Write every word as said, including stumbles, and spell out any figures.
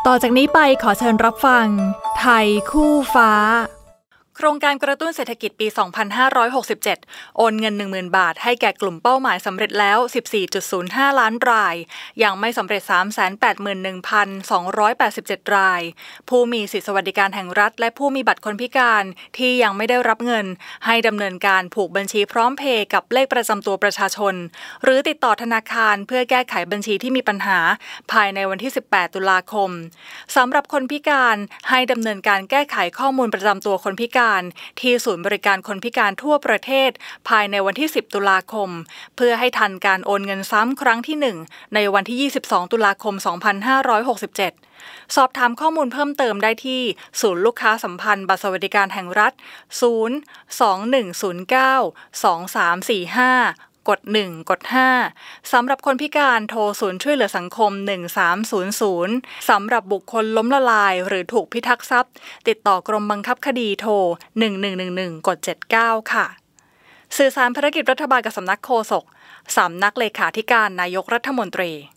ต่อจากนี้ไปขอเชิญรับฟังไทยคู่ฟ้าโครงการกระตุ้นเศรษฐกิจปี สองพันห้าร้อยหกสิบเจ็ด โอนเงิน หนึ่งหมื่น บาทให้แก่กลุ่มเป้าหมายสำเร็จแล้ว สิบสี่จุดศูนย์ห้า ล้านรายยังไม่สำเร็จ สามแสนแปดหมื่นหนึ่งพันสองร้อยแปดสิบเจ็ด รายผู้มีสิทธิสวัสดิการแห่งรัฐและผู้มีบัตรคนพิการที่ยังไม่ได้รับเงินให้ดำเนินการผูกบัญชีพร้อมเพย์กับเลขประจำตัวประชาชนหรือติดต่อธนาคารเพื่อแก้ไขบัญชีที่มีปัญหาภายในวันที่ สิบแปด ตุลาคมสำหรับคนพิการให้ดำเนินการแก้ไขข้อมูลประจำตัวคนพิการที่ศูนย์บริการคนพิการทั่วประเทศภายในวันที่ สิบ ตุลาคมเพื่อให้ทันการโอนเงินซ้ำครั้งที่ หนึ่งในวันที่ ยี่สิบสอง ตุลาคม สองพันห้าร้อยหกสิบเจ็ด สอบถามข้อมูลเพิ่มเติมได้ที่ศูนย์ลูกค้าสัมพันธ์บัตรสวัสดิการแห่งรัฐ ศูนย์ สอง หนึ่ง ศูนย์ เก้า สอง สาม สี่ ห้ากดหนึ่งกดห้าสำหรับคนพิการโทรศูนย์ช่วยเหลือสังคมหนึ่งสามศูนย์ศูนย์สำหรับบุคคลล้มละลายหรือถูกพิทักษ์ทรัพย์ติดต่อกรมบังคับคดีโทรหนึ่งหนึ่งหนึ่งหนึ่งกดเจ็ดเก้าค่ะสื่อสารภารกิจรัฐบาลกับสำนักโฆษกสำนักเลขาธิการนายกรัฐมนตรี